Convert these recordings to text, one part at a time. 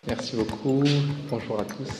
Merci beaucoup. Bonjour à tous.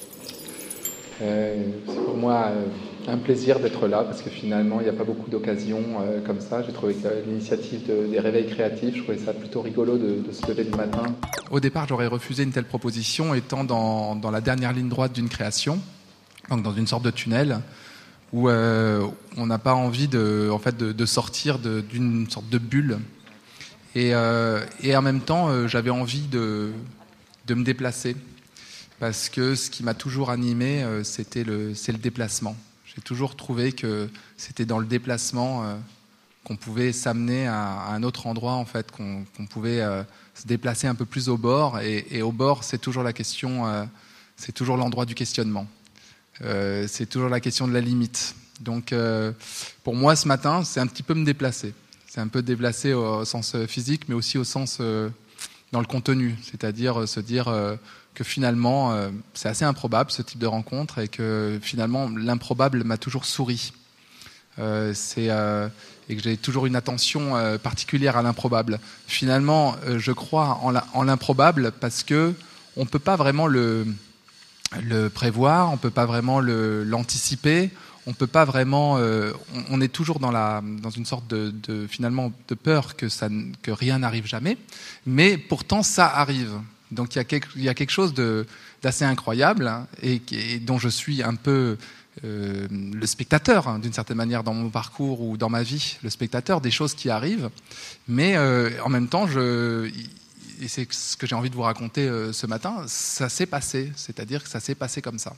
C'est pour moi un plaisir d'être là parce que finalement, il n'y a pas beaucoup d'occasions comme ça. J'ai trouvé que l'initiative des réveils créatifs, je trouvais ça plutôt rigolo de se lever le matin. Au départ, j'aurais refusé une telle proposition étant dans la dernière ligne droite d'une création, donc dans une sorte de tunnel où on n'a pas envie de sortir d'une sorte de bulle. Et en même temps, j'avais envie de me déplacer. Parce que ce qui m'a toujours animé, c'est le déplacement. J'ai toujours trouvé que c'était dans le déplacement qu'on pouvait s'amener à un autre endroit, en fait, qu'on pouvait se déplacer un peu plus au bord. Et au bord, c'est toujours la question, c'est toujours l'endroit du questionnement. C'est toujours la question de la limite. Donc, pour moi, ce matin, c'est un petit peu me déplacer. C'est un peu déplacer au sens physique, mais aussi au sens dans le contenu. C'est-à-dire se dire que finalement, c'est assez improbable ce type de rencontre et que finalement, l'improbable m'a toujours souri. Et que j'ai toujours une attention particulière à l'improbable. Finalement, je crois en l'improbable parce que on peut pas vraiment le prévoir, on peut pas vraiment l'anticiper, on peut pas vraiment. On est toujours dans une sorte finalement de peur que rien n'arrive jamais, mais pourtant ça arrive. Donc il y a quelque chose d'assez incroyable et dont je suis un peu le spectateur, d'une certaine manière, dans mon parcours ou dans ma vie, le spectateur des choses qui arrivent. Mais en même temps, et c'est ce que j'ai envie de vous raconter ce matin, ça s'est passé, c'est-à-dire que ça s'est passé comme ça.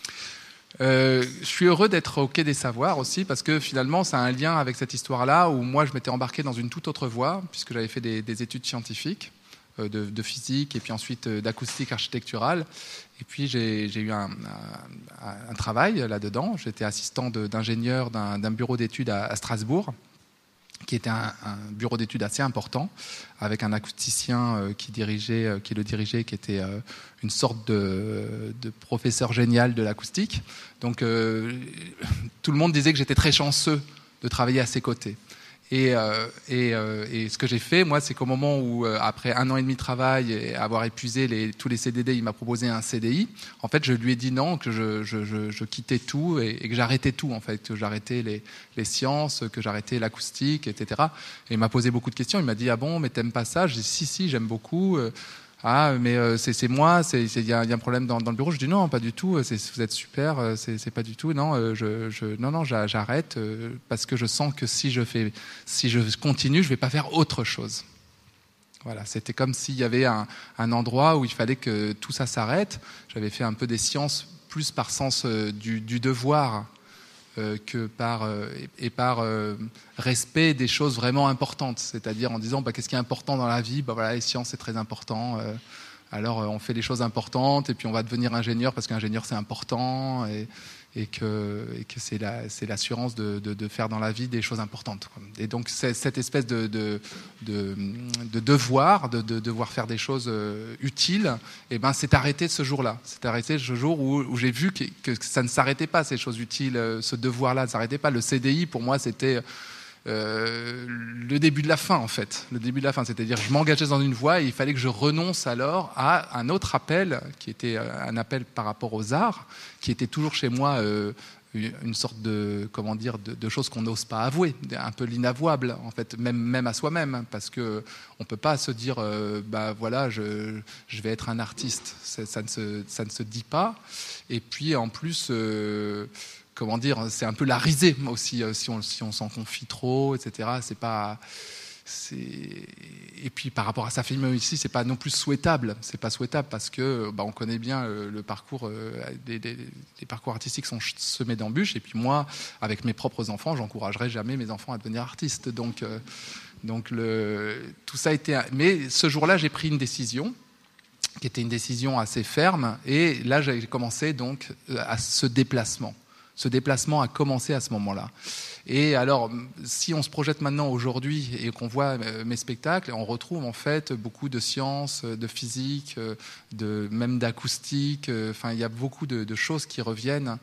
Je suis heureux d'être au Quai des Savoirs aussi parce que finalement ça a un lien avec cette histoire-là où moi je m'étais embarqué dans une toute autre voie puisque j'avais fait des études scientifiques de physique et puis ensuite d'acoustique architecturale et puis j'ai eu un travail là-dedans. J'étais assistant d'ingénieur d'un bureau d'études à Strasbourg qui était un bureau d'études assez important, avec un acousticien qui le dirigeait, qui était une sorte de professeur génial de l'acoustique. Donc tout le monde disait que j'étais très chanceux de travailler à ses côtés. Et ce que j'ai fait, moi, c'est qu'au moment où, après 1 an et demi de travail et avoir épuisé tous les CDD, il m'a proposé un CDI. En fait, je lui ai dit non, que je quittais tout et que j'arrêtais tout, en fait, que j'arrêtais les sciences, que j'arrêtais l'acoustique, etc. Et il m'a posé beaucoup de questions. Il m'a dit ah bon, mais t'aimes pas ça? Je dis si, j'aime beaucoup. Ah, mais c'est moi, il y a un problème dans le bureau. Je dis non, pas du tout, vous êtes super, c'est pas du tout. Non, non, j'arrête parce que je sens que si je continue, je vais pas faire autre chose. Voilà, c'était comme s'il y avait un endroit où il fallait que tout ça s'arrête. J'avais fait un peu des sciences plus par sens du devoir que par respect des choses vraiment importantes, c'est-à-dire en disant qu'est-ce qui est important dans la vie, voilà, les sciences c'est très important, alors on fait les choses importantes et puis on va devenir ingénieur parce qu'ingénieur c'est important et que c'est l'assurance de faire dans la vie des choses importantes. Et donc cette espèce de devoir, de devoir faire des choses utiles, et c'est arrêté ce jour-là. C'est arrêté ce jour où j'ai vu que ça ne s'arrêtait pas, ces choses utiles, ce devoir-là ne s'arrêtait pas. Le CDI, pour moi, c'était le début de la fin, en fait. Le début de la fin, c'est-à-dire je m'engageais dans une voie et il fallait que je renonce alors à un autre appel, qui était un appel par rapport aux arts, qui était toujours chez moi une sorte de choses qu'on n'ose pas avouer, un peu l'inavouable, en fait, même à soi-même, parce que on peut pas se dire voilà, je vais être un artiste. Ça ne se dit pas. Et puis en plus c'est un peu la risée aussi si on s'en confie trop, etc. Et puis par rapport à sa famille ici, c'est pas non plus souhaitable. C'est pas souhaitable parce que on connaît bien le parcours. Les parcours artistiques sont semés d'embûches. Et puis moi, avec mes propres enfants, j'encouragerai jamais mes enfants à devenir artistes. Donc tout ça a été. Mais ce jour-là, j'ai pris une décision qui était une décision assez ferme. Et là, j'ai commencé donc à ce déplacement. Ce déplacement a commencé à ce moment-là. Et alors, si on se projette maintenant aujourd'hui et qu'on voit mes spectacles, on retrouve en fait beaucoup de sciences, de physique, même d'acoustique. Enfin, il y a beaucoup de choses qui reviennent.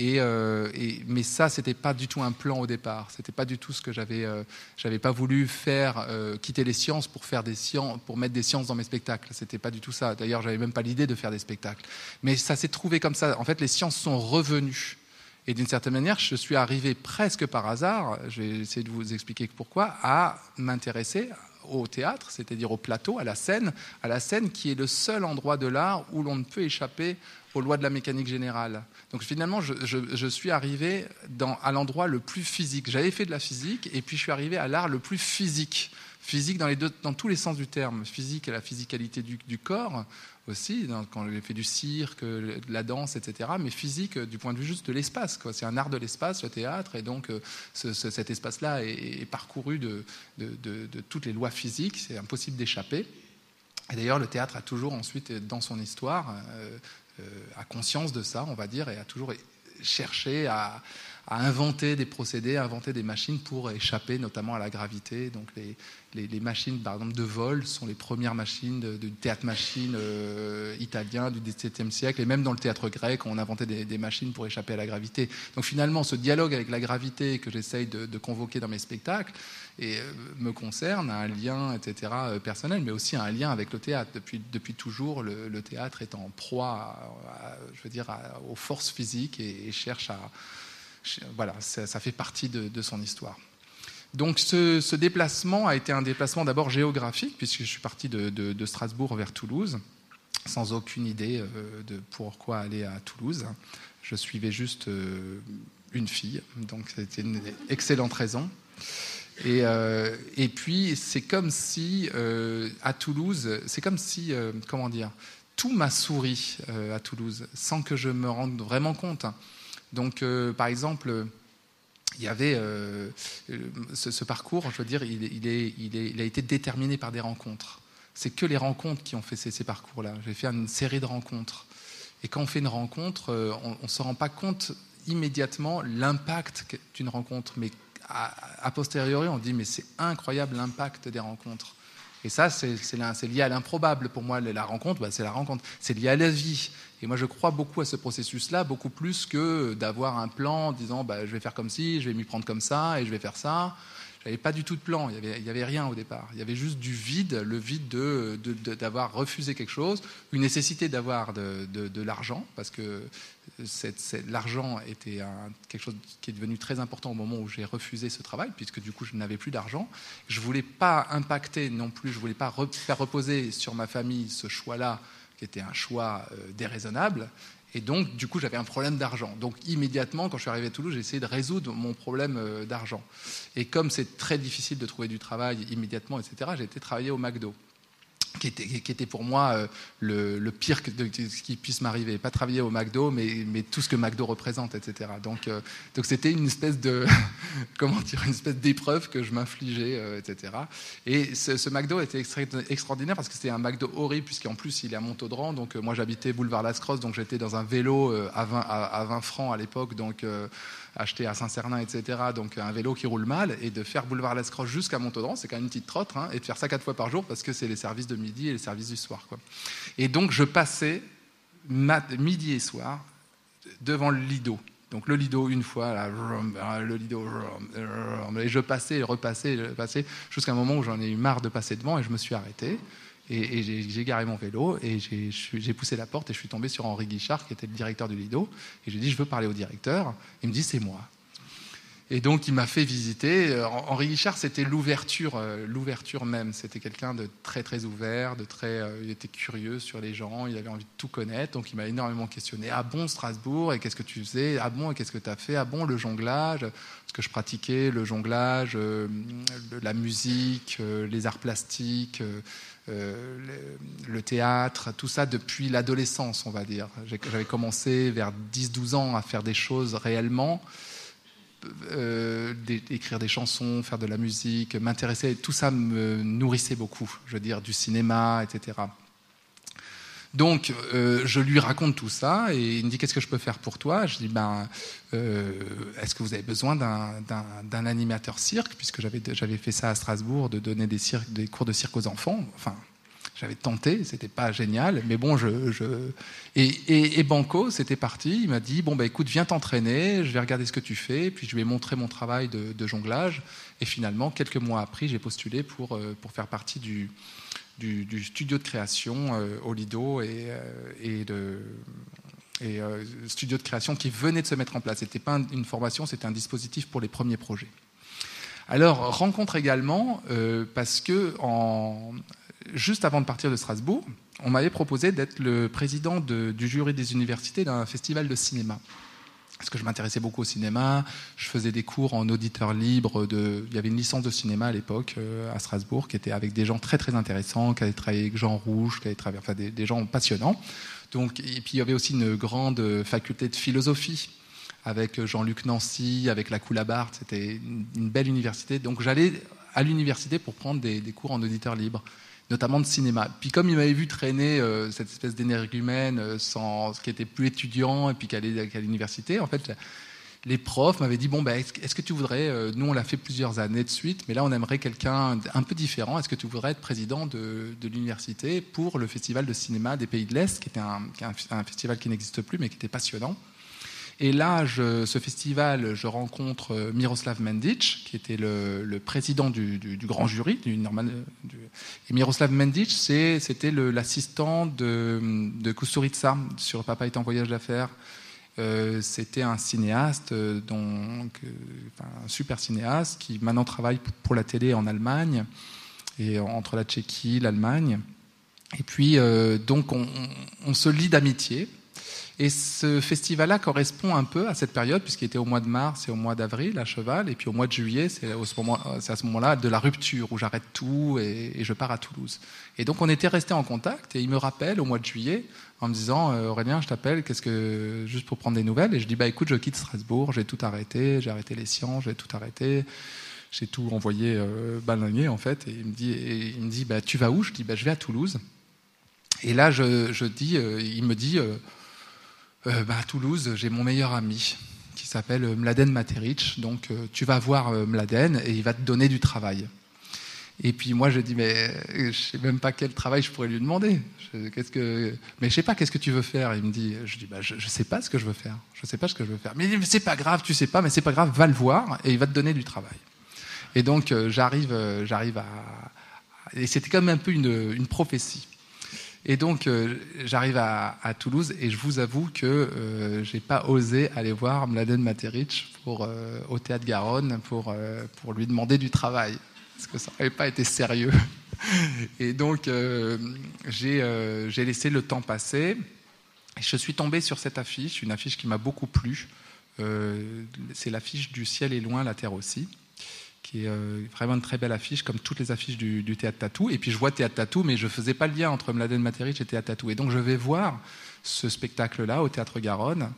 Mais ça, c'était pas du tout un plan au départ. C'était pas du tout ce que j'avais pas voulu faire, quitter les sciences pour mettre des sciences dans mes spectacles. C'était pas du tout ça. D'ailleurs, j'avais même pas l'idée de faire des spectacles. Mais ça s'est trouvé comme ça. En fait, les sciences sont revenues. Et d'une certaine manière, je suis arrivé presque par hasard, je vais essayer de vous expliquer pourquoi, à m'intéresser au théâtre, c'est-à-dire au plateau, à la scène qui est le seul endroit de l'art où l'on ne peut échapper aux lois de la mécanique générale. Donc finalement, je suis arrivé à l'endroit le plus physique. J'avais fait de la physique et puis je suis arrivé à l'art le plus physique. Physique dans tous les sens du terme. Physique et la physicalité du corps aussi, quand j'ai fait du cirque, de la danse, etc. Mais physique du point de vue juste de l'espace, quoi. C'est un art de l'espace, le théâtre, et donc cet espace-là est parcouru de toutes les lois physiques. C'est impossible d'échapper. Et d'ailleurs, le théâtre a toujours ensuite, dans son histoire, a conscience de ça, on va dire, et a toujours cherché à inventer des procédés, à inventer des machines pour échapper notamment à la gravité. Donc les machines, par exemple, de vol sont les premières machines du théâtre-machine italien du XVIIe siècle. Et même dans le théâtre grec, on inventait des machines pour échapper à la gravité. Donc finalement, ce dialogue avec la gravité que j'essaye de convoquer dans mes spectacles me concerne, a un lien, etc., personnel, mais aussi un lien avec le théâtre. Depuis toujours, le théâtre est en proie, aux forces physiques et cherche à... Voilà, ça fait partie de son histoire. Donc ce déplacement a été un déplacement d'abord géographique, puisque je suis parti de Strasbourg vers Toulouse, sans aucune idée de pourquoi aller à Toulouse. Je suivais juste une fille, donc c'était une excellente raison. Et puis c'est comme si à Toulouse, comment dire, tout m'a souri à Toulouse, sans que je me rende vraiment compte. Donc, par exemple, il y avait ce parcours, je veux dire, il a été déterminé par des rencontres. C'est que les rencontres qui ont fait ces parcours-là. J'ai fait une série de rencontres. Et quand on fait une rencontre, on ne se rend pas compte immédiatement l'impact d'une rencontre. Mais a posteriori, on dit, mais c'est incroyable l'impact des rencontres. Et ça, c'est lié à l'improbable. Pour moi, la rencontre, c'est la rencontre. C'est lié à la vie. Et moi, je crois beaucoup à ce processus-là, beaucoup plus que d'avoir un plan en disant je vais faire comme ci, je vais m'y prendre comme ça, et je vais faire ça. Je n'avais pas du tout de plan. Il y avait rien au départ. Il y avait juste du vide, le vide d'avoir refusé quelque chose, une nécessité d'avoir de l'argent, parce que l'argent était quelque chose qui est devenu très important au moment où j'ai refusé ce travail, puisque du coup, je n'avais plus d'argent. Je ne voulais pas impacter non plus, je ne voulais pas faire reposer sur ma famille ce choix-là, qui était un choix déraisonnable. Et donc, du coup, j'avais un problème d'argent. Donc, immédiatement, quand je suis arrivé à Toulouse, j'ai essayé de résoudre mon problème d'argent. Et comme c'est très difficile de trouver du travail immédiatement, etc., j'ai été travailler au McDo, qui était pour moi le pire ce qui puisse m'arriver. Pas travailler au McDo, mais tout ce que McDo représente, etc. Donc c'était une espèce de une espèce d'épreuve que je m'infligeais, etc. Et ce McDo était extraordinaire parce que c'était un McDo horrible, puisqu'en plus il est à Montaudan. Donc moi j'habitais boulevard Las-Crosses, donc j'étais dans un vélo à 20 francs à l'époque, donc acheté à Saint-Cernin, etc. Donc un vélo qui roule mal, et de faire boulevard Las-Crosses jusqu'à Montaudan, c'est quand même une petite trotte, hein, et de faire ça 4 fois par jour parce que c'est les services de midi et les services du soir, quoi. Et donc je passais midi et soir devant le Lido. Donc le Lido une fois, là, le Lido, et je passais et repassais jusqu'à un moment où j'en ai eu marre de passer devant et je me suis arrêté. Et j'ai garé mon vélo et j'ai poussé la porte et je suis tombé sur Henri Guichard, qui était le directeur du Lido. Et j'ai dit, je veux parler au directeur. Il me dit, c'est moi. Et donc, il m'a fait visiter. Henri Guichard, c'était l'ouverture même. C'était quelqu'un de très, très ouvert, il était curieux sur les gens, il avait envie de tout connaître. Donc, il m'a énormément questionné. Ah bon, Strasbourg, et qu'est-ce que tu faisais? Ah bon, et qu'est-ce que tu as fait? Ah bon, le jonglage? Parce que je pratiquais le jonglage, la musique, les arts plastiques, le théâtre, tout ça depuis l'adolescence, on va dire. J'avais commencé vers 10-12 ans à faire des choses réellement, écrire des chansons, faire de la musique, m'intéresser, tout ça me nourrissait beaucoup, je veux dire, du cinéma, etc. Donc, je lui raconte tout ça et il me dit qu'est-ce que je peux faire pour toi? Je dis est-ce que vous avez besoin d'un animateur cirque, puisque j'avais fait ça à Strasbourg, de donner des cours de cirque aux enfants. Enfin, j'avais tenté, c'était pas génial, mais bon, et Banco, c'était parti. Il m'a dit écoute, viens t'entraîner, je vais regarder ce que tu fais, puis je lui ai montré mon travail de jonglage. Et finalement, quelques mois après, j'ai postulé pour faire partie du studio de création au Lido studio de création qui venait de se mettre en place. C'était pas une formation, c'était un dispositif pour les premiers projets. Alors, rencontre également, parce que juste avant de partir de Strasbourg, on m'avait proposé d'être le président du jury des universités d'un festival de cinéma. Parce que je m'intéressais beaucoup au cinéma, je faisais des cours en auditeur libre. Il y avait une licence de cinéma à l'époque à Strasbourg qui était avec des gens très très intéressants, qui avaient travaillé avec Jean Rouge, des gens passionnants. Donc, et puis il y avait aussi une grande faculté de philosophie avec Jean-Luc Nancy, avec la Coulabarde. C'était une belle université. Donc j'allais à l'université pour prendre des cours en auditeur libre, notamment de cinéma. Puis comme il m'avait vu traîner cette espèce d'énergumène qui était plus étudiant et puis qui allait à l'université, en fait, les profs m'avaient dit est-ce que tu voudrais, nous on l'a fait plusieurs années de suite, mais là on aimerait quelqu'un un peu différent, est-ce que tu voudrais être président de l'université pour le festival de cinéma des Pays de l'Est, qui était un festival qui n'existe plus mais qui était passionnant. Et là, ce festival, je rencontre Miroslav Mendic, qui était le président du grand jury. Et Miroslav Mendic, c'était l'assistant de Kusturica sur Papa est en voyage d'affaires. C'était un cinéaste, un super cinéaste, qui maintenant travaille pour la télé en Allemagne, et entre la Tchéquie, l'Allemagne. Et puis, donc, on se lie d'amitié. Et ce festival-là correspond un peu à cette période, puisqu'il était au mois de mars et au mois d'avril à Cheval, et puis au mois de juillet, c'est à ce moment-là de la rupture, où j'arrête tout et je pars à Toulouse. Et donc on était restés en contact, et il me rappelle au mois de juillet, en me disant Aurélien, je t'appelle, juste pour prendre des nouvelles, et je dis écoute, je quitte Strasbourg, j'ai tout arrêté, j'ai arrêté les sciences, j'ai tout arrêté, j'ai tout envoyé balanger en fait, et il me dit tu vas où? Je dis je vais à Toulouse. Et là il me dit à Toulouse, j'ai mon meilleur ami qui s'appelle Mladen Materić. Donc, tu vas voir Mladen et il va te donner du travail. Et puis moi, je dis, mais je sais même pas quel travail je pourrais lui demander. Mais je sais pas, qu'est-ce que tu veux faire? Il me dit, je dis, je sais pas ce que je veux faire. Je sais pas ce que je veux faire. Mais il dit, mais c'est pas grave, tu sais pas, mais c'est pas grave, va le voir et il va te donner du travail. Et donc, j'arrive et c'était comme un peu une prophétie. Et donc, j'arrive à Toulouse et je vous avoue que j'ai pas osé aller voir Mladen Materić au Théâtre Garonne pour lui demander du travail, parce que ça n'avait pas été sérieux. Et donc, j'ai laissé le temps passer et je suis tombé sur cette affiche, une affiche qui m'a beaucoup plu. C'est l'affiche du Ciel est loin, la terre aussi, qui est vraiment une très belle affiche, comme toutes les affiches du Théâtre Tatou. Et puis je vois Théâtre Tatou, mais je ne faisais pas le lien entre Mladen Materić et Théâtre Tatou. Et donc je vais voir ce spectacle-là au Théâtre Garonne,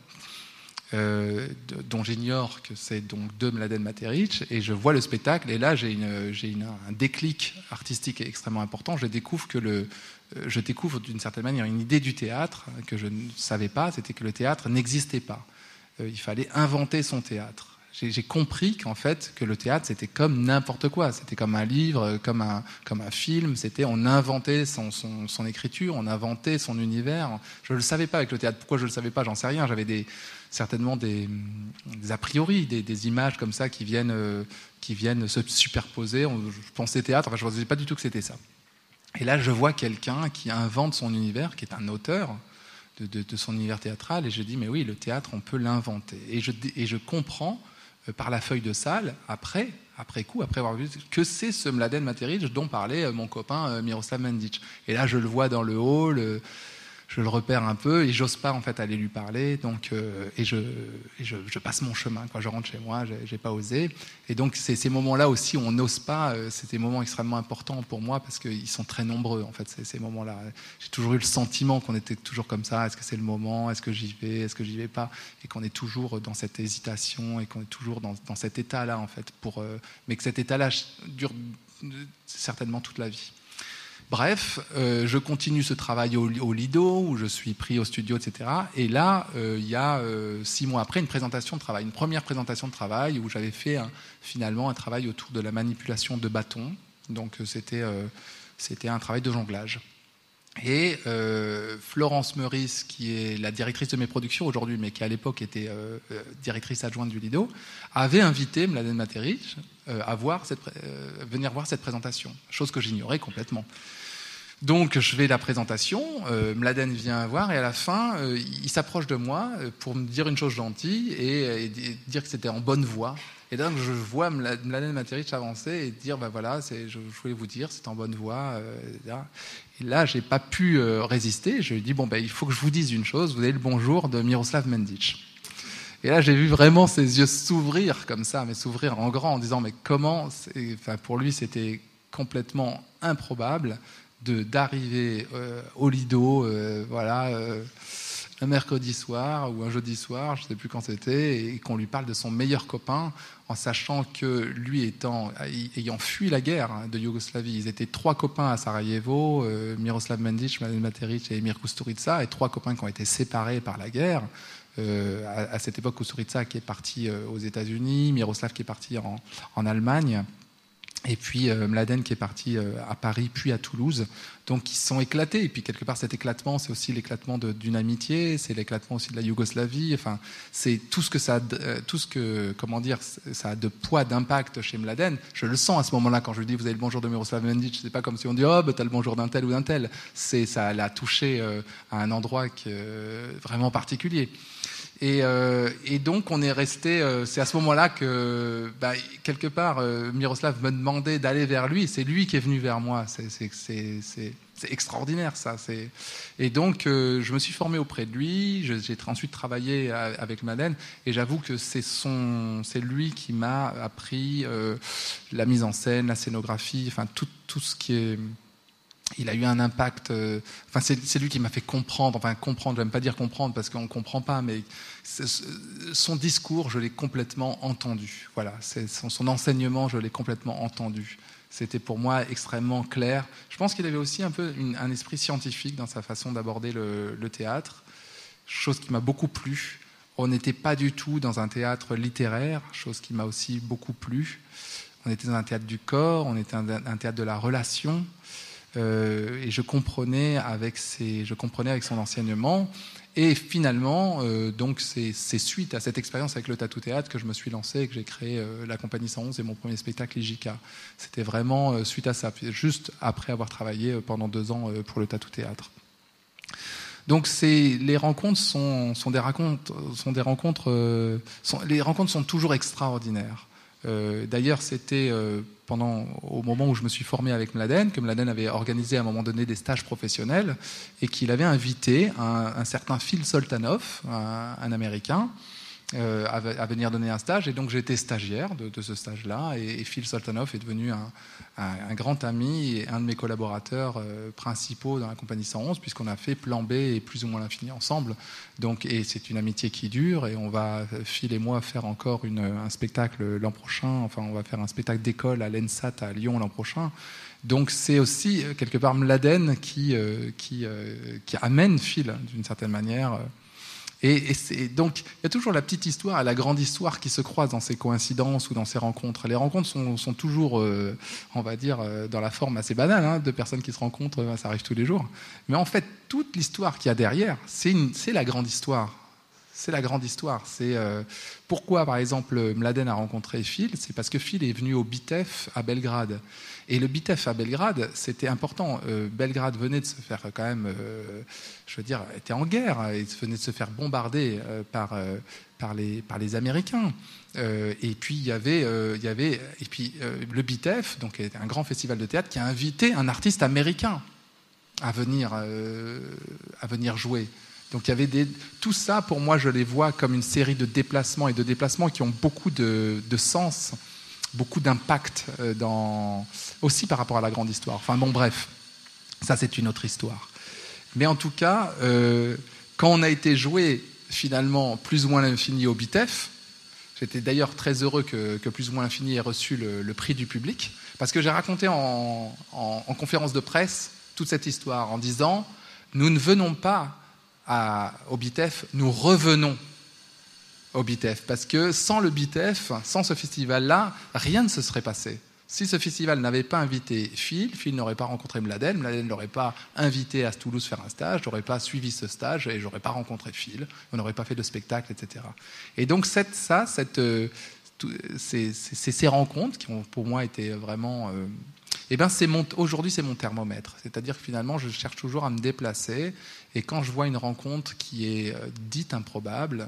dont j'ignore que c'est donc de Mladen Materić, et je vois le spectacle, et là j'ai un déclic artistique extrêmement important. Je découvre d'une certaine manière une idée du théâtre que je ne savais pas, c'était que le théâtre n'existait pas. Il fallait inventer son théâtre. J'ai compris qu'en fait, que le théâtre, c'était comme n'importe quoi. C'était comme un livre, comme un film. On inventait son écriture, on inventait son univers. Je ne le savais pas avec le théâtre. Pourquoi je ne le savais pas? J'en sais rien. J'avais certainement des a priori, des images comme ça qui viennent se superposer. Je pensais théâtre, je ne savais pas du tout que c'était ça. Et là, je vois quelqu'un qui invente son univers, qui est un auteur de son univers théâtral. Et je dis, mais oui, le théâtre, on peut l'inventer. Et je comprends par la feuille de salle, après avoir vu que c'est ce Mladen Materić dont parlait mon copain Miroslav Mendic. Et là, je le vois dans le hall, je le repère un peu et j'ose pas en fait aller lui parler. Donc, je passe mon chemin. Je rentre chez moi, j'ai pas osé. Et donc, c'est ces moments-là aussi où on n'ose pas. C'est des moments extrêmement importants pour moi parce qu'ils sont très nombreux. En fait, ces moments-là. J'ai toujours eu le sentiment qu'on était toujours comme ça. Est-ce que c'est le moment? Est-ce que j'y vais? Est-ce que j'y vais pas? Et qu'on est toujours dans cette hésitation et qu'on est toujours dans cet état-là en fait. Mais que cet état-là dure certainement toute la vie. Bref, je continue ce travail au Lido, où je suis pris au studio, etc. Et là, il y a 6 mois après, une première présentation de travail, où j'avais fait finalement un travail autour de la manipulation de bâtons. Donc c'était un travail de jonglage. Et Florence Meurice, qui est la directrice de mes productions aujourd'hui, mais qui à l'époque était directrice adjointe du Lido, avait invité Mladen Materić à venir voir cette présentation, chose que j'ignorais complètement. Donc je vais à la présentation, Mladen vient voir et à la fin, il s'approche de moi pour me dire une chose gentille et dire que c'était en bonne voie. Et donc je vois Mladen Materić avancer et dire voilà, je voulais vous dire, c'est en bonne voie. Et là, j'ai pas pu résister. Je lui ai dit il faut que je vous dise une chose. Vous avez le bonjour de Miroslav Mendic. Et là, j'ai vu vraiment ses yeux s'ouvrir comme ça, mais s'ouvrir en grand, en disant mais comment pour lui, c'était complètement improbable d'arriver au Lido, un mercredi soir ou un jeudi soir, je ne sais plus quand c'était, et qu'on lui parle de son meilleur copain, en sachant que lui ayant fui la guerre de Yougoslavie, ils étaient 3 copains à Sarajevo, Miroslav Mendic, Mladen Materić et Emir Kusturica, et 3 copains qui ont été séparés par la guerre. À cette époque, Kusturica qui est parti aux États-Unis, Miroslav qui est parti en Allemagne, et puis Mladen qui est parti à Paris puis à Toulouse. Donc ils se sont éclatés, et puis quelque part cet éclatement, c'est aussi l'éclatement d'une amitié, c'est l'éclatement aussi de la Yougoslavie. Enfin, c'est tout ce que ça a de poids, d'impact chez Mladen. Je le sens à ce moment-là quand je lui dis vous avez le bonjour de Miroslav Mendic. C'est pas comme si on dit t'as le bonjour d'un tel ou d'un tel. Ça l'a touché à un endroit vraiment particulier. Et donc on est resté. C'est à ce moment-là que quelque part Miroslav me demandait d'aller vers lui. C'est lui qui est venu vers moi. C'est extraordinaire ça. Et donc je me suis formé auprès de lui. J'ai ensuite travaillé avec Mladen. Et j'avoue que c'est lui qui m'a appris la mise en scène, la scénographie, enfin tout ce qui est. Il a eu un impact. C'est lui qui m'a fait comprendre. Enfin, comprendre. J'aime pas dire comprendre parce qu'on comprend pas, mais son discours, je l'ai complètement entendu. Voilà, son enseignement, je l'ai complètement entendu. C'était pour moi extrêmement clair. Je pense qu'il avait aussi un peu un esprit scientifique dans sa façon d'aborder le théâtre, chose qui m'a beaucoup plu. On n'était pas du tout dans un théâtre littéraire, chose qui m'a aussi beaucoup plu. On était dans un théâtre du corps, on était dans un théâtre de la relation. Et je comprenais avec son enseignement. Et finalement, donc c'est suite à cette expérience avec le Tatou Théâtre que je me suis lancé et que j'ai créé la Compagnie 111 et mon premier spectacle Ijika. C'était vraiment suite à ça, juste après avoir travaillé pendant 2 ans pour le Tatou Théâtre. Donc les rencontres les rencontres sont toujours extraordinaires. D'ailleurs, c'était au moment où je me suis formé avec Mladen, que Mladen avait organisé à un moment donné des stages professionnels et qu'il avait invité un certain Phil Soltanov, un Américain, à venir donner un stage. Et donc j'ai été stagiaire de ce stage-là, et Phil Soltanov est devenu un grand ami et un de mes collaborateurs principaux dans la Compagnie 111, puisqu'on a fait Plan B et Plus ou moins l'infini ensemble. Donc, et c'est une amitié qui dure, et on va, Phil et moi, faire encore un spectacle l'an prochain. Enfin, on va faire un spectacle d'école à l'ENSAT à Lyon l'an prochain. Donc c'est aussi quelque part Mladen qui amène Phil d'une certaine manière. Et donc, il y a toujours la petite histoire et la grande histoire qui se croisent dans ces coïncidences ou dans ces rencontres. Les rencontres sont toujours, on va dire, dans la forme assez banale, de personnes qui se rencontrent, ça arrive tous les jours. Mais en fait, toute l'histoire qu'il y a derrière, c'est la grande histoire. C'est la grande histoire. C'est pourquoi, par exemple, Mladen a rencontré Phil. C'est parce que Phil est venu au BITEF à Belgrade. Et le BITEF à Belgrade, c'était important. Belgrade venait de se faire quand même, était en guerre. Il venait de se faire bombarder par les Américains. Et puis il y avait le BITEF, donc un grand festival de théâtre, qui a invité un artiste américain à venir jouer. Donc il y avait tout ça, pour moi, je les vois comme une série de déplacements qui ont beaucoup de sens, beaucoup d'impact aussi par rapport à la grande histoire. Enfin bon, bref, ça c'est une autre histoire. Mais en tout cas, quand on a été joué finalement Plus ou moins l'infini au BITEF, j'étais d'ailleurs très heureux que Plus ou moins l'infini ait reçu le prix du public, parce que j'ai raconté en conférence de presse toute cette histoire en disant nous ne venons pas au BITEF, nous revenons au BITEF, parce que sans le BITEF, sans ce festival-là, rien ne se serait passé. Si ce festival n'avait pas invité Phil n'aurait pas rencontré Mladen ne l'aurait pas invité à Toulouse faire un stage, je n'aurais pas suivi ce stage et je n'aurais pas rencontré Phil, on n'aurait pas fait de spectacle, etc. Et donc ces rencontres qui ont pour moi été vraiment... aujourd'hui c'est mon thermomètre, c'est-à-dire que finalement je cherche toujours à me déplacer et quand je vois une rencontre qui est dite improbable,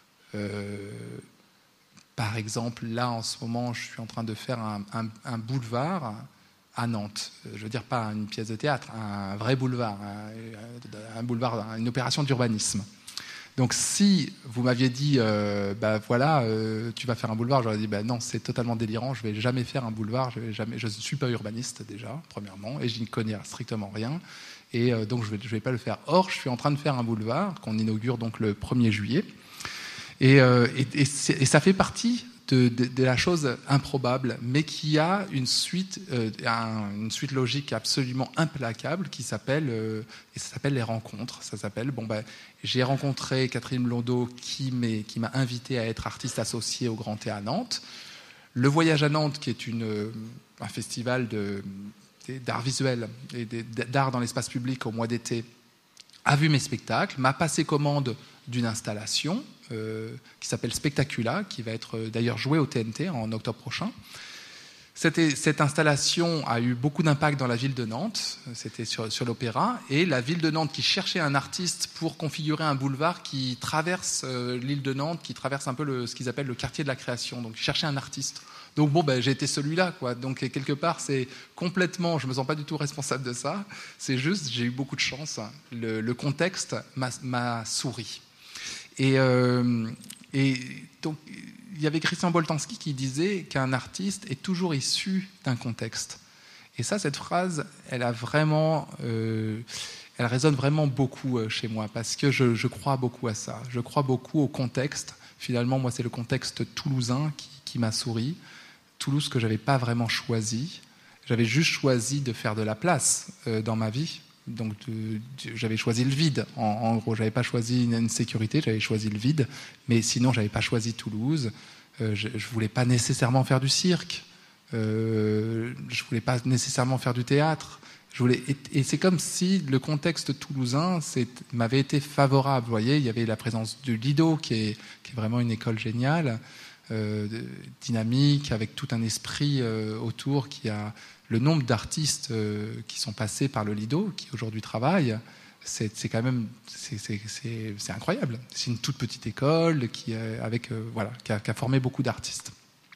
par exemple, là, en ce moment, je suis en train de faire un boulevard à Nantes. Je veux dire, pas une pièce de théâtre, un vrai boulevard, un boulevard, une opération d'urbanisme. Donc, si vous m'aviez dit, tu vas faire un boulevard, j'aurais dit, non, c'est totalement délirant, je ne vais jamais faire un boulevard, je ne suis pas urbaniste déjà, premièrement, et je n'y connais strictement rien. Et donc, je ne vais pas le faire. Or, je suis en train de faire un boulevard qu'on inaugure donc le 1er juillet. Et ça fait partie de la chose improbable, mais qui a une suite logique absolument implacable qui s'appelle les rencontres. Ça s'appelle j'ai rencontré Catherine Blondeau qui m'a invité à être artiste associé au Grand Théâtre à Nantes. Le Voyage à Nantes, qui est un festival d'art visuel et d'art dans l'espace public au mois d'été, a vu mes spectacles, m'a passé commande d'une installation qui s'appelle Spectacula, qui va être d'ailleurs jouée au TNT en octobre prochain. Cette installation a eu beaucoup d'impact dans la ville de Nantes, c'était sur l'Opéra, et la ville de Nantes qui cherchait un artiste pour configurer un boulevard qui traverse l'île de Nantes, qui traverse un peu ce qu'ils appellent le quartier de la création, donc cherchait un artiste. Donc j'ai été celui-là, quoi. Donc quelque part, c'est complètement, je me sens pas du tout responsable de ça. C'est juste, j'ai eu beaucoup de chance. Le contexte m'a souri. Et donc, il y avait Christian Boltanski qui disait qu'un artiste est toujours issu d'un contexte. Et ça, cette phrase, elle résonne vraiment beaucoup chez moi, parce que je crois beaucoup à ça. Je crois beaucoup au contexte. Finalement, moi, c'est le contexte toulousain qui m'a souri. Toulouse que je n'avais pas vraiment choisi. J'avais juste choisi de faire de la place dans ma vie. Donc j'avais choisi le vide. En gros, j'avais pas choisi une sécurité, j'avais choisi le vide. Mais sinon, j'avais pas choisi Toulouse. Je voulais pas nécessairement faire du cirque. Je voulais pas nécessairement faire du théâtre. Et c'est comme si le contexte toulousain m'avait été favorable. Vous voyez, il y avait la présence du Lido, qui est vraiment une école géniale, dynamique, avec tout un esprit autour qui a... Le nombre d'artistes qui sont passés par le Lido, qui aujourd'hui travaillent, c'est quand même c'est incroyable. C'est une toute petite école qui a formé beaucoup d'artistes.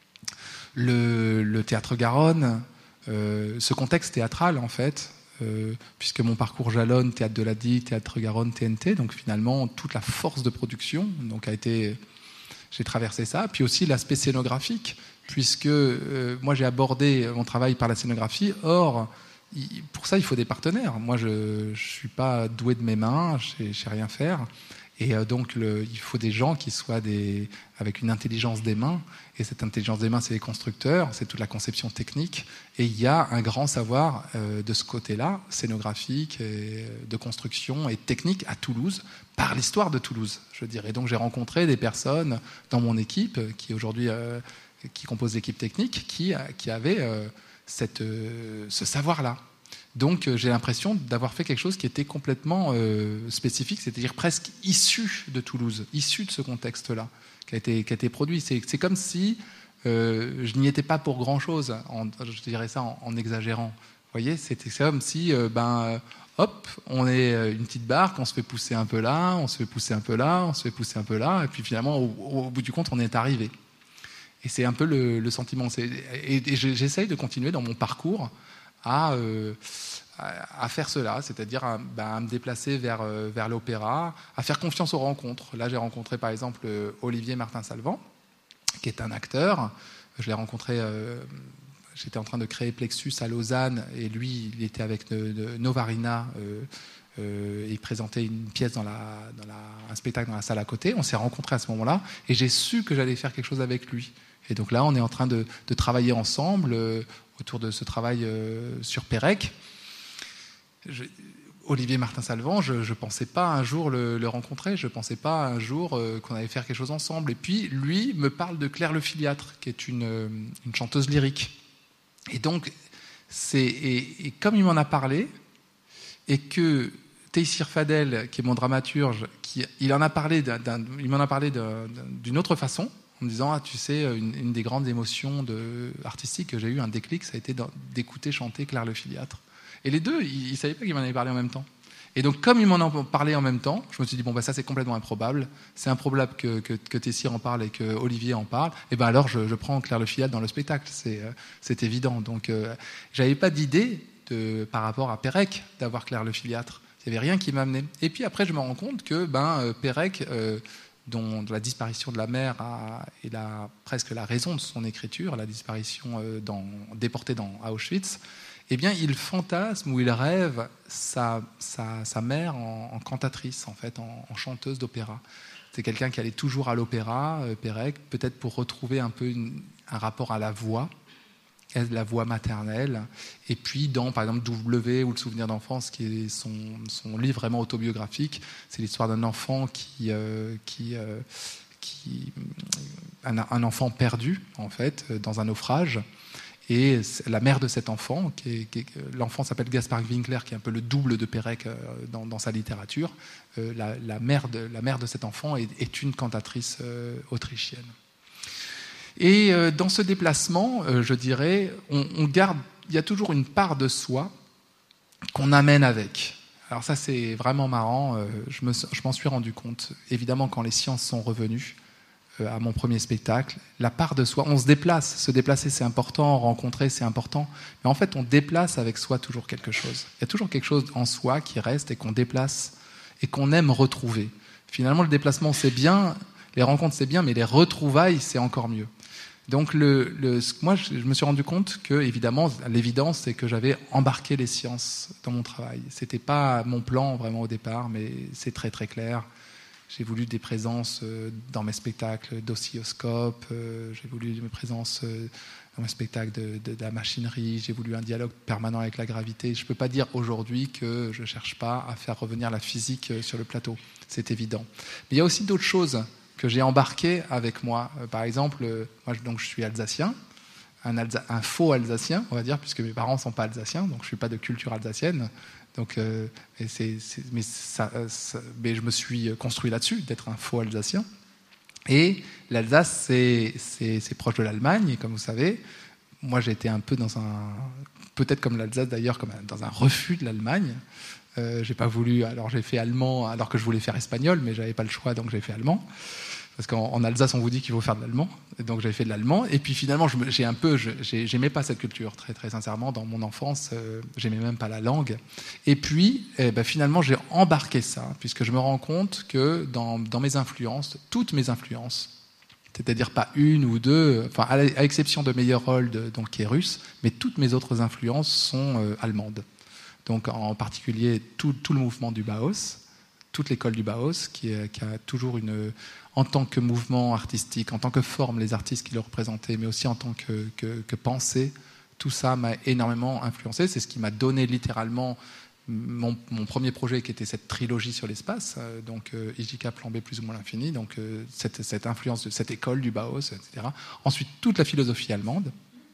Le Théâtre Garonne, ce contexte théâtral en fait, puisque mon parcours jalonne Théâtre de la Die, Théâtre Garonne, TNT, donc finalement toute la force de production, donc j'ai traversé ça, puis aussi l'aspect scénographique, puisque moi j'ai abordé mon travail par la scénographie. Or, pour ça il faut des partenaires. Moi je suis pas doué de mes mains, je sais rien faire, et donc il faut des gens qui soient avec une intelligence des mains, et cette intelligence des mains, c'est les constructeurs, c'est toute la conception technique, et il y a un grand savoir de ce côté-là, scénographique, et de construction et technique à Toulouse, par l'histoire de Toulouse, je dirais. Donc j'ai rencontré des personnes dans mon équipe qui aujourd'hui qui composent l'équipe technique, qui avaient ce savoir-là. Donc j'ai l'impression d'avoir fait quelque chose qui était complètement spécifique, c'est-à-dire presque issu de Toulouse, issu de ce contexte-là, qui a été produit. C'est comme si je n'y étais pas pour grand-chose, je dirais ça en exagérant. Vous voyez, c'était comme si, hop, on est une petite barque, on se fait pousser un peu là, on se fait pousser un peu là, on se fait pousser un peu là, et puis finalement, au bout du compte, on est arrivé. Et c'est un peu le sentiment. Et j'essaye de continuer dans mon parcours à faire cela, c'est-à-dire à me déplacer vers l'opéra, à faire confiance aux rencontres. Là, j'ai rencontré par exemple Olivier Martin-Salvant, qui est un acteur. Je l'ai rencontré, j'étais en train de créer Plexus à Lausanne, et lui, il était avec Novarina, il présentait une pièce un spectacle dans la salle à côté. On s'est rencontrés à ce moment-là, et j'ai su que j'allais faire quelque chose avec lui. Et donc là, on est en train de travailler ensemble autour de ce travail sur Pérec. Olivier Martin-Salvant, je ne pensais pas un jour le rencontrer, je ne pensais pas un jour qu'on allait faire quelque chose ensemble. Et puis, lui me parle de Claire Le Filiatre, qui est une chanteuse lyrique. Et donc, et comme il m'en a parlé, et que Tayssir Fadel, qui est mon dramaturge, il m'en a parlé d'une autre façon, en me disant, tu sais, une des grandes émotions artistiques que j'ai eu, un déclic, ça a été d'écouter chanter Claire Le Filiatre. Et les deux, ils ne savaient pas qu'ils m'en avaient parlé en même temps. Et donc, comme ils m'en ont parlé en même temps, je me suis dit, ça c'est complètement improbable. C'est improbable que Tayssir en parle et que Olivier en parle. Et bien alors, je prends Claire Le Filiatre dans le spectacle. C'est évident. Donc, je n'avais pas d'idée par rapport à Pérec d'avoir Claire Le Filiatre. Il n'y avait rien qui m'amenait. Et puis après, je me rends compte que Pérec, dont la disparition de la mère est presque la raison de son écriture, la disparition déportée à Auschwitz, eh bien, il fantasme ou il rêve sa mère en cantatrice, en fait, en chanteuse d'opéra. C'est quelqu'un qui allait toujours à l'opéra, Pérec, peut-être pour retrouver un peu un rapport à la voix maternelle. Et puis, par exemple, W ou Le Souvenir d'enfance, qui est son livre vraiment autobiographique, c'est l'histoire d'un enfant un enfant perdu, en fait, dans un naufrage. Et la mère de cet enfant, l'enfant s'appelle Gaspard Winkler, qui est un peu le double de Pérec dans sa littérature. La mère de cet enfant est une cantatrice autrichienne. Et dans ce déplacement, je dirais, il y a toujours une part de soi qu'on amène avec. Alors ça, c'est vraiment marrant. Je m'en suis rendu compte. Évidemment, quand les sciences sont revenues, à mon premier spectacle, la part de soi, on se déplace. Se déplacer, c'est important, rencontrer, c'est important. Mais en fait, on déplace avec soi toujours quelque chose. Il y a toujours quelque chose en soi qui reste et qu'on déplace et qu'on aime retrouver. Finalement, le déplacement, c'est bien, les rencontres, c'est bien, mais les retrouvailles, c'est encore mieux. Donc, moi, je me suis rendu compte que, évidemment, l'évidence, c'est que j'avais embarqué les sciences dans mon travail. C'était pas mon plan, vraiment, au départ, mais c'est très, très clair. J'ai voulu des présences dans mes spectacles d'oscilloscope, j'ai voulu des présences dans mes spectacles de la machinerie, j'ai voulu un dialogue permanent avec la gravité. Je ne peux pas dire aujourd'hui que je ne cherche pas à faire revenir la physique sur le plateau, c'est évident. Mais il y a aussi d'autres choses que j'ai embarquées avec moi. Par exemple, moi je suis alsacien, un faux alsacien, on va dire, puisque mes parents ne sont pas alsaciens, donc je ne suis pas de culture alsacienne. Donc, mais je me suis construit là-dessus, d'être un faux Alsacien. Et l'Alsace, c'est proche de l'Allemagne, comme vous savez. Moi, j'ai été un peu peut-être comme l'Alsace d'ailleurs, comme dans un refus de l'Allemagne. J'ai pas voulu, alors j'ai fait allemand, alors que je voulais faire espagnol, mais j'avais pas le choix, donc j'ai fait allemand. Parce qu'en Alsace, on vous dit qu'il faut faire de l'allemand. Et donc, j'avais fait de l'allemand. Et puis, finalement, j'aimais pas cette culture, très, très sincèrement. Dans mon enfance, j'aimais même pas la langue. Et puis, finalement, j'ai embarqué ça, puisque je me rends compte que dans mes influences, toutes mes influences, c'est-à-dire pas une ou deux, enfin, à l'exception de Meyerhold, donc, qui est russe, mais toutes mes autres influences sont allemandes. Donc, en particulier, tout le mouvement du Bauhaus, toute l'école du Bauhaus, qui a toujours en tant que mouvement artistique, en tant que forme, les artistes qui le représentaient, mais aussi en tant que pensée, tout ça m'a énormément influencé. C'est ce qui m'a donné littéralement mon premier projet, qui était cette trilogie sur l'espace, donc IJK Plan B plus ou moins l'infini, donc cette influence de cette école du Bauhaus, etc. Ensuite, toute la philosophie allemande.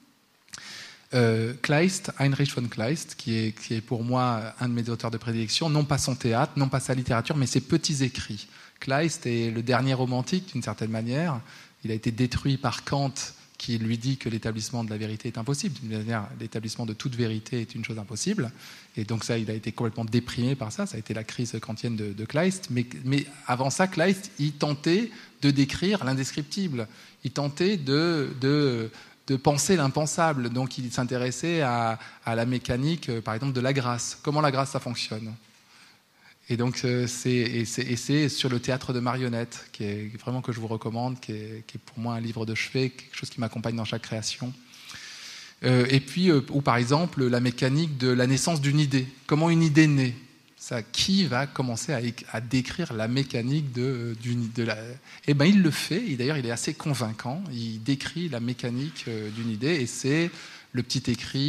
Kleist, Heinrich von Kleist, qui est pour moi un de mes auteurs de prédilection, non pas son théâtre, non pas sa littérature, mais ses petits écrits. Kleist est le dernier romantique, d'une certaine manière. Il a été détruit par Kant, qui lui dit que l'établissement de la vérité est impossible. D'une manière, l'établissement de toute vérité est une chose impossible. Et donc ça, il a été complètement déprimé par ça. Ça a été la crise kantienne de Kleist. Mais avant ça, Kleist, il tentait de décrire l'indescriptible. Il tentait de penser l'impensable. Donc il s'intéressait à la mécanique, par exemple, de la grâce. Comment la grâce, ça fonctionne. Et donc c'est sur le théâtre de marionnettes, qui est vraiment, que je vous recommande, qui est pour moi un livre de chevet, quelque chose qui m'accompagne dans chaque création. Et puis, ou par exemple, la mécanique de la naissance d'une idée. Comment une idée naît ? Qui va commencer à décrire la mécanique d'une idée ? Eh bien, il le fait, et d'ailleurs il est assez convaincant. Il décrit la mécanique d'une idée, et c'est le petit écrit,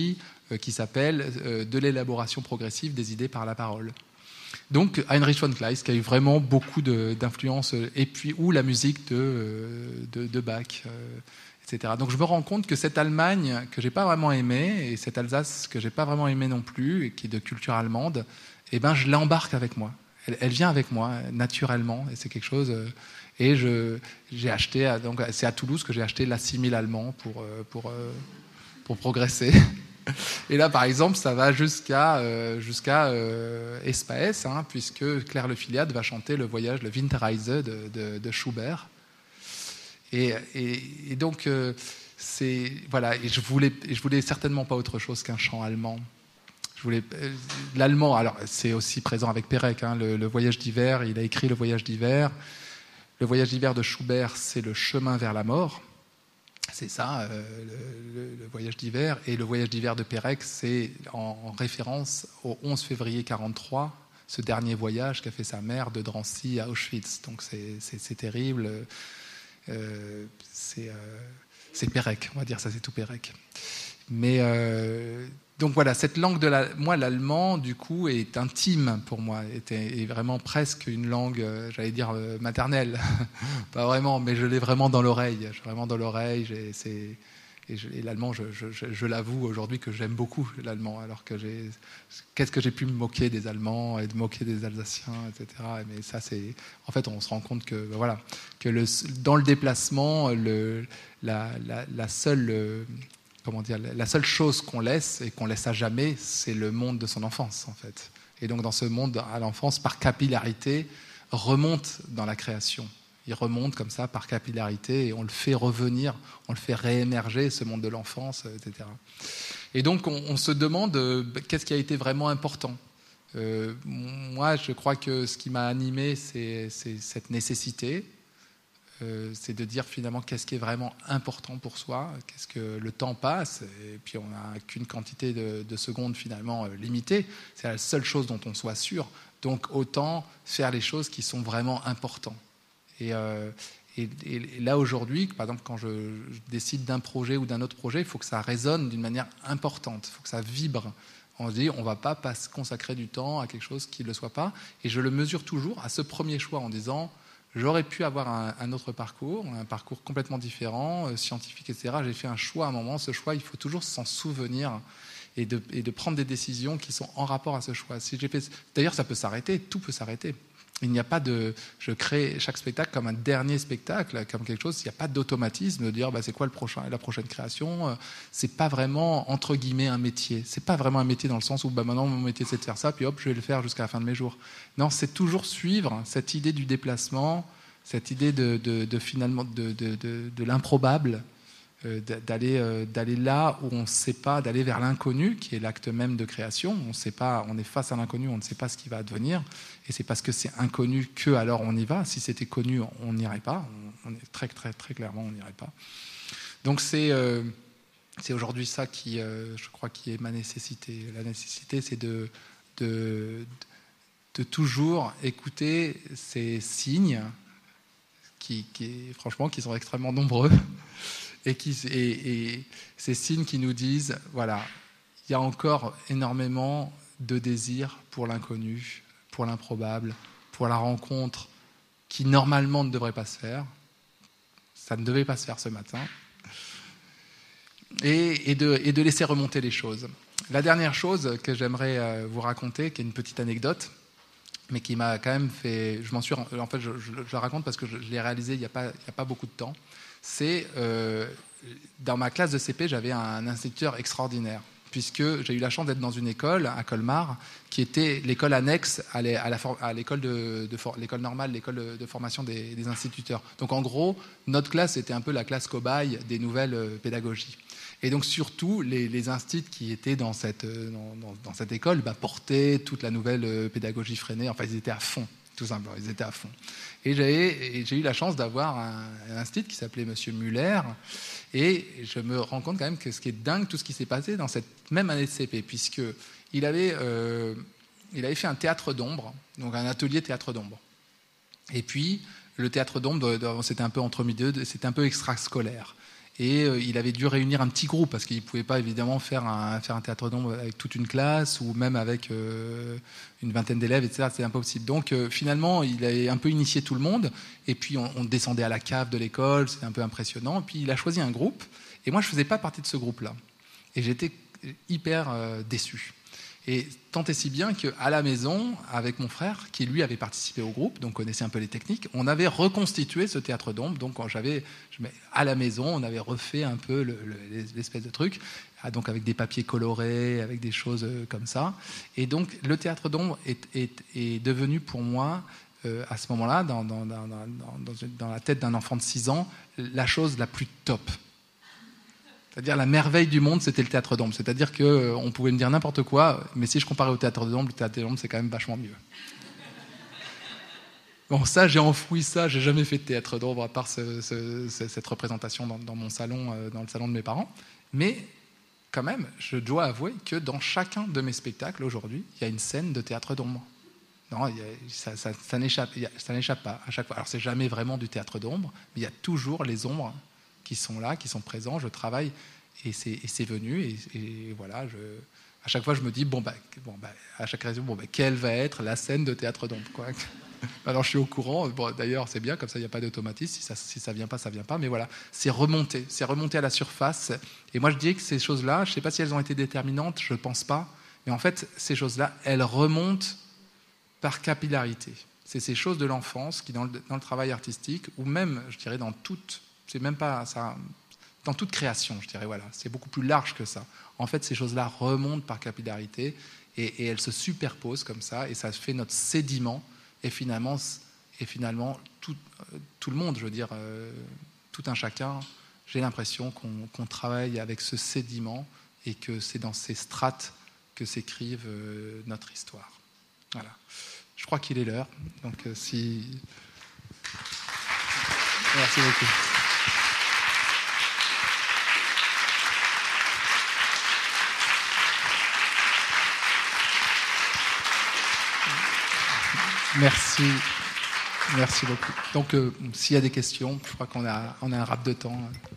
qui s'appelle De l'élaboration progressive des idées par la parole. Donc Heinrich von Kleist, qui a eu vraiment beaucoup d'influence, et puis ou la musique de Bach, etc. Donc je me rends compte que cette Allemagne que j'ai pas vraiment aimée, et cette Alsace que j'ai pas vraiment aimée non plus, et qui est de culture allemande, eh ben je l'embarque avec moi. Elle vient avec moi naturellement, et c'est quelque chose. Et j'ai acheté, donc c'est à Toulouse que j'ai acheté l'Assimil allemand pour progresser. Et là, par exemple, ça va jusqu'à Espaes, puisque Claire Le Filiade va chanter le Winterreise de Schubert. Et donc, voilà. Et je voulais certainement pas autre chose qu'un chant allemand. L'allemand. Alors, c'est aussi présent avec Pérec. Le Voyage d'hiver. Il a écrit le Voyage d'hiver. Le Voyage d'hiver de Schubert, c'est le chemin vers la mort. C'est ça, le Voyage d'hiver. Et le Voyage d'hiver de Pérec, c'est en référence au 11 février 1943, ce dernier voyage qu'a fait sa mère de Drancy à Auschwitz. Donc c'est terrible. C'est Pérec, on va dire ça, c'est tout Pérec. Mais donc voilà, cette langue moi, l'allemand, du coup, est intime pour moi, est vraiment presque une langue, j'allais dire maternelle, pas vraiment, mais je l'ai vraiment dans l'oreille. Et l'allemand, je l'avoue aujourd'hui que j'aime beaucoup l'allemand, alors que qu'est-ce que j'ai pu me moquer des Allemands et de moquer des Alsaciens, etc. Mais ça, en fait, on se rend compte que voilà, que dans le déplacement, la seule chose qu'on laisse et qu'on laisse à jamais, c'est le monde de son enfance, en fait. Et donc, dans ce monde à l'enfance, par capillarité, remonte dans la création. Il remonte comme ça par capillarité et on le fait revenir, on le fait réémerger, ce monde de l'enfance, etc. Et donc on se demande qu'est-ce qui a été vraiment important. Moi, je crois que ce qui m'a animé, c'est cette nécessité. C'est de dire finalement qu'est-ce qui est vraiment important pour soi, qu'est-ce que le temps passe, et puis on n'a qu'une quantité de secondes finalement limitée. C'est la seule chose dont on soit sûr. Donc autant faire les choses qui sont vraiment importantes. Et là, aujourd'hui, par exemple, quand je décide d'un projet ou d'un autre projet, il faut que ça résonne d'une manière importante, il faut que ça vibre. On se dit, on ne va pas consacrer du temps à quelque chose qui ne le soit pas. Et je le mesure toujours à ce premier choix en disant, j'aurais pu avoir un autre parcours, un parcours complètement différent, scientifique, etc. J'ai fait un choix à un moment. Ce choix, il faut toujours s'en souvenir et de prendre des décisions qui sont en rapport à ce choix. D'ailleurs, ça peut s'arrêter, tout peut s'arrêter. Il n'y a pas je crée chaque spectacle comme un dernier spectacle, comme quelque chose. Il n'y a pas d'automatisme de dire c'est quoi la prochaine création. C'est pas vraiment entre guillemets un métier. C'est pas vraiment un métier dans le sens où maintenant mon métier c'est de faire ça, puis hop je vais le faire jusqu'à la fin de mes jours. Non, c'est toujours suivre cette idée du déplacement, cette idée finalement de l'improbable. D'aller là où on ne sait pas, d'aller vers l'inconnu, qui est l'acte même de création. On sait pas, on est face à l'inconnu, on ne sait pas ce qui va advenir, et c'est parce que c'est inconnu que alors on y va. Si c'était connu, on n'irait pas. On est très très très clairement, on n'irait pas. Donc c'est aujourd'hui ça qui, je crois, qui est ma nécessité. La nécessité, c'est de toujours écouter ces signes qui franchement, qui sont extrêmement nombreux. Et ces signes qui nous disent, voilà, il y a encore énormément de désir pour l'inconnu, pour l'improbable, pour la rencontre qui normalement ne devrait pas se faire. Ça ne devait pas se faire ce matin. Et de laisser remonter les choses. La dernière chose que j'aimerais vous raconter, qui est une petite anecdote, mais qui m'a quand même fait... Je la raconte parce que je l'ai réalisé il n'y a pas beaucoup de temps. C'est dans ma classe de CP, j'avais un instituteur extraordinaire, puisque j'ai eu la chance d'être dans une école à Colmar, qui était l'école annexe à l'école l'école normale, l'école de formation des instituteurs. Donc en gros, notre classe était un peu la classe cobaye des nouvelles pédagogies. Et donc surtout, les instituts qui étaient dans cette école portaient toute la nouvelle pédagogie freinée. Enfin, ils étaient à fond. Tout simplement, ils étaient à fond. Et j'ai eu la chance d'avoir un institut qui s'appelait Monsieur Muller. Et je me rends compte quand même que ce qui est dingue, tout ce qui s'est passé dans cette même année de CP, puisqu'il avait fait un théâtre d'ombre, donc un atelier théâtre d'ombre. Et puis, le théâtre d'ombre, c'était un peu entre midi, c'était un peu extrascolaire. Et il avait dû réunir un petit groupe parce qu'il ne pouvait pas évidemment faire un théâtre d'ombre avec toute une classe ou même avec une vingtaine d'élèves, etc. C'est impossible. Donc finalement, il a un peu initié tout le monde. Et puis on descendait à la cave de l'école, c'était un peu impressionnant. Et puis il a choisi un groupe. Et moi, je ne faisais pas partie de ce groupe-là. Et j'étais hyper déçu. Et tant et si bien qu'à la maison, avec mon frère, qui lui avait participé au groupe, donc connaissait un peu les techniques, on avait reconstitué ce théâtre d'ombre. Donc à la maison, on avait refait un peu l'espèce de truc, donc avec des papiers colorés, avec des choses comme ça. Et donc le théâtre d'ombre est devenu pour moi, à ce moment-là, dans la tête d'un enfant de 6 ans, la chose la plus top. C'est-à-dire la merveille du monde, c'était le théâtre d'ombre. C'est-à-dire qu'on pouvait me dire n'importe quoi, mais si je comparais au théâtre d'ombre, le théâtre d'ombre, c'est quand même vachement mieux. Bon, ça, j'ai enfoui ça. J'ai jamais fait de théâtre d'ombre à part cette représentation dans mon salon, dans le salon de mes parents. Mais quand même, je dois avouer que dans chacun de mes spectacles aujourd'hui, il y a une scène de théâtre d'ombre. Non, ça n'échappe pas à chaque fois. Alors, c'est jamais vraiment du théâtre d'ombre, mais il y a toujours les ombres qui sont là, qui sont présents, je travaille et c'est venu et voilà, à chaque fois je me dis à chaque réunion quelle va être la scène de théâtre d'ombre quoi. Alors je suis au courant, d'ailleurs c'est bien comme ça il n'y a pas d'automatisme, si ça vient pas, mais voilà, c'est remonté à la surface et moi je dis que ces choses-là, je ne sais pas si elles ont été déterminantes, je ne pense pas, mais en fait ces choses-là, elles remontent par capillarité. C'est ces choses de l'enfance qui dans le travail artistique ou même je dirais dans toute c'est même pas ça, dans toute création, je dirais, voilà, c'est beaucoup plus large que ça. En fait, ces choses-là remontent par capillarité et elles se superposent comme ça et ça fait notre sédiment et finalement tout le monde, je veux dire, tout un chacun, j'ai l'impression qu'on travaille avec ce sédiment et que c'est dans ces strates que s'écrive notre histoire. Voilà. Je crois qu'il est l'heure, donc si... Merci beaucoup. Merci beaucoup. Donc, s'il y a des questions, je crois qu'on a un rap de temps.